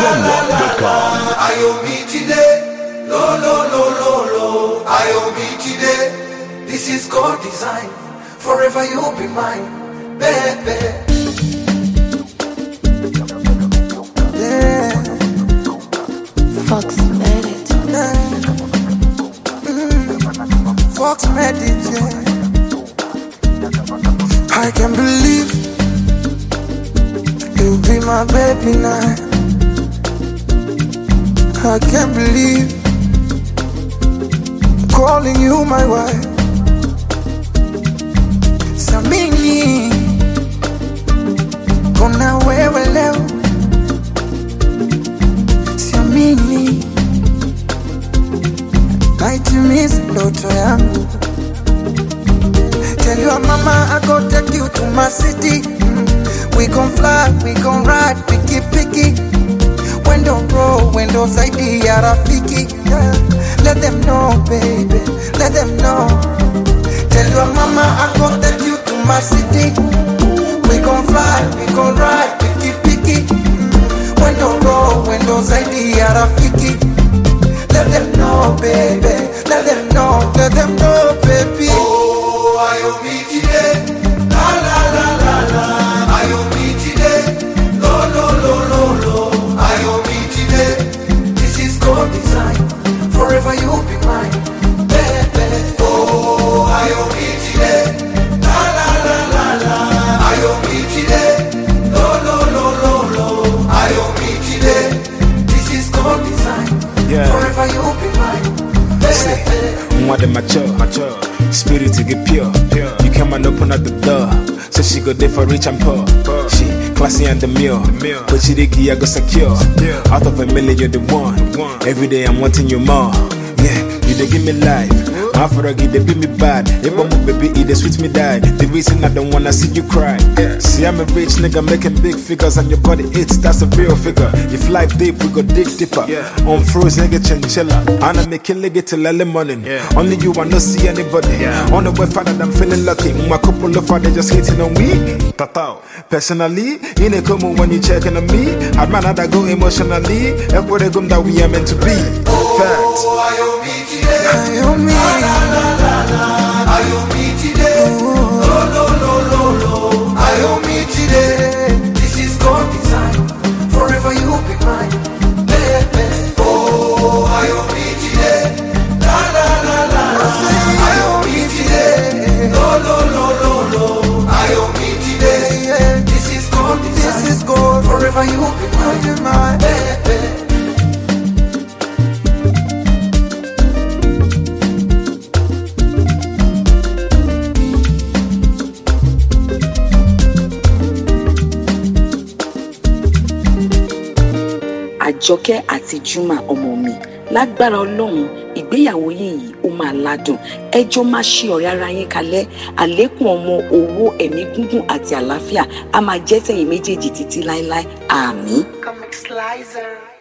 ZenWalk.com. I owe me today. Lo. I owe me today. This is God design. Forever you'll be mine, baby. Yeah. Fox made it. Fox made it, yeah. I can't believe you'll be my baby now. I can't believe I'm calling you my wife. Samini, kona wewe leo. Samini, naitimiza ndoto yangu. Tell your mama I go take you to my city. We gon' fly, we gon' ride, picky. Window roll, window side ya rafiki. Yeah. Let them know, baby, let them know. Tell your mama I go take you to my city. We gon' fly, we gon' ride, picky. Window roll, window side ya rafiki. Let them know, baby, let them know, baby. Oh, I owe me today. La. I owe me today. Lo. I owe me today. This is God design. Forever you'll be mine, baby. Oh, I owe me today. La. I owe me today. Lo. I owe me today. This is God design. Yeah. Forever you'll be mine, baby. More than mature. Spirit to get pure. You come and open up the door. So she go there for rich and poor. She classy and demure. But she diggy, I go secure. Out of a million, you're the one. Every day I'm wanting you more. Yeah, you dey give me life. My froggy, they beat me bad. If I'm a baby, they sweet me die. The reason I don't wanna see you cry. See, I'm a rich nigga making big figures, and your body it's that's a real figure. If life deep, we go dig deeper. On froze, nigga chinchilla. And I make it get till early morning. Only you, I no see anybody. On the way, father, I'm feeling lucky. My couple of father just hating on me. Tatao. Personally, in a come when you checking on me. I'd man that go emotionally. Everybody come that we are meant to be. Facts. Oh, I owe me today. I owe me. I owe me today. Lo. I owe me today. This is God design. Forever you'll be mine, baby. Oh, I owe me today. La. I owe me today. Lo. I owe me today. This is God design. This is God. Forever you'll be mine, baby. Àjọkẹ́ àti Juma ọmọ mi lágbára Ọlọ́run ìgbéyàwó yìí ó máa ládùn ẹjọ́ máa ṣe ọ̀rẹ́ ara yín kalẹ̀ àlékún ọmọ owó ẹ̀mí gígùn àti àlàáfíà a máa jẹ́ tẹ̀yin méjèèjì títí láéláé àmín. Comic Slicer.